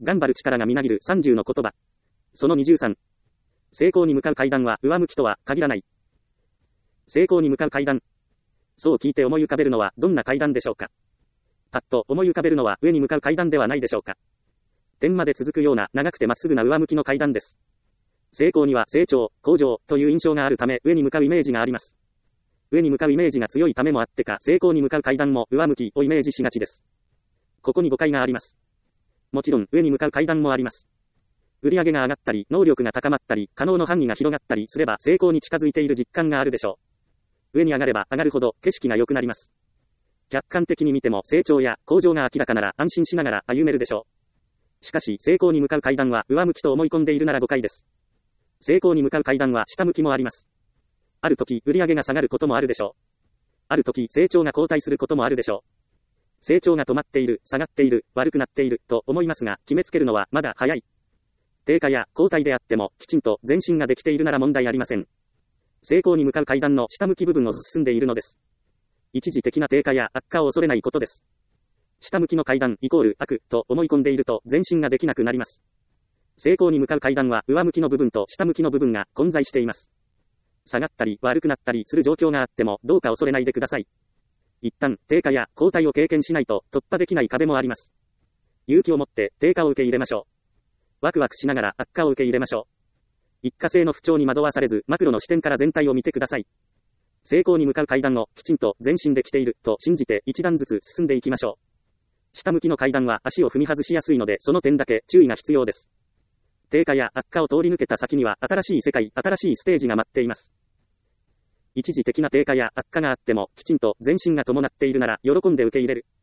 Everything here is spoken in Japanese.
頑張る力がみなぎる30の言葉。その23。成功に向かう階段は上向きとは限らない。成功に向かう階段。そう聞いて思い浮かべるのはどんな階段でしょうか。パッと思い浮かべるのは上に向かう階段ではないでしょうか。天まで続くような長くてまっすぐな上向きの階段です。成功には成長、向上という印象があるため上に向かうイメージがあります。上に向かうイメージが強いためもあってか成功に向かう階段も上向きをイメージしがちです。ここに誤解があります。もちろん上に向かう階段もあります。売上が上がったり能力が高まったり可能の範囲が広がったりすれば成功に近づいている実感があるでしょう。上に上がれば上がるほど景色が良くなります。客観的に見ても成長や向上が明らかなら安心しながら歩めるでしょう。しかし成功に向かう階段は上向きと思い込んでいるなら誤解です。成功に向かう階段は下向きもあります。ある時売上が下がることもあるでしょう。ある時成長が後退することもあるでしょう。成長が止まっている、下がっている、悪くなっていると思いますが決めつけるのはまだ早い。低下や後退であってもきちんと前進ができているなら問題ありません。成功に向かう階段の下向き部分を進んでいるのです。一時的な低下や悪化を恐れないことです。下向きの階段イコール悪と思い込んでいると前進ができなくなります。成功に向かう階段は上向きの部分と下向きの部分が混在しています。下がったり悪くなったりする状況があってもどうか恐れないでください。一旦低下や後退を経験しないと突破できない壁もあります。勇気を持って低下を受け入れましょう。ワクワクしながら悪化を受け入れましょう。一過性の不調に惑わされずマクロの視点から全体を見てください。成功に向かう階段をきちんと前進できていると信じて一段ずつ進んでいきましょう。下向きの階段は足を踏み外しやすいのでその点だけ注意が必要です。低下や悪化を通り抜けた先には新しい世界、新しいステージが待っています。一時的な低下や悪化があってもきちんと前進が伴っているなら喜んで受け入れる。